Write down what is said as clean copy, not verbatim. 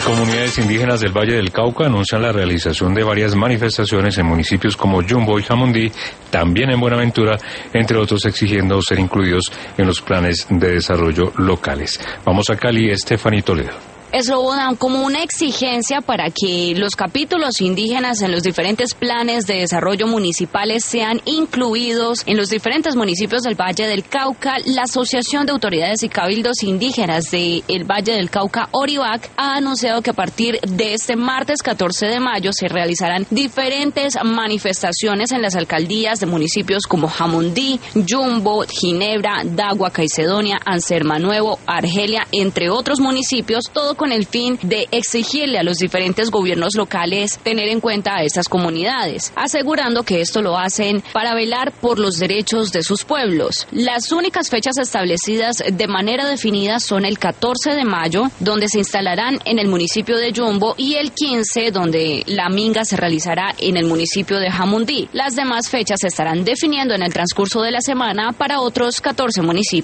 Comunidades indígenas del Valle del Cauca anuncian la realización de varias manifestaciones en municipios como Yumbo y Jamundí, también en Buenaventura, entre otros exigiendo ser incluidos en los planes de desarrollo locales. Vamos a Cali, Estefanía Toledo. Eso dan como una exigencia para que los capítulos indígenas en los diferentes planes de desarrollo municipales sean incluidos en los diferentes municipios del Valle del Cauca. La Asociación de Autoridades y Cabildos Indígenas del Valle del Cauca, Orivac, ha anunciado que a partir de este martes 14 de mayo se realizarán diferentes manifestaciones en las alcaldías de municipios como Jamundí, Yumbo, Ginebra, Dagua, Caicedonia, Anserma Nuevo, Argelia, entre otros municipios, todo con el fin de exigirle a los diferentes gobiernos locales tener en cuenta a estas comunidades, asegurando que esto lo hacen para velar por los derechos de sus pueblos. Las únicas fechas establecidas de manera definida son el 14 de mayo, donde se instalarán en el municipio de Yumbo, y el 15, donde la minga se realizará en el municipio de Jamundí. Las demás fechas se estarán definiendo en el transcurso de la semana para otros 14 municipios.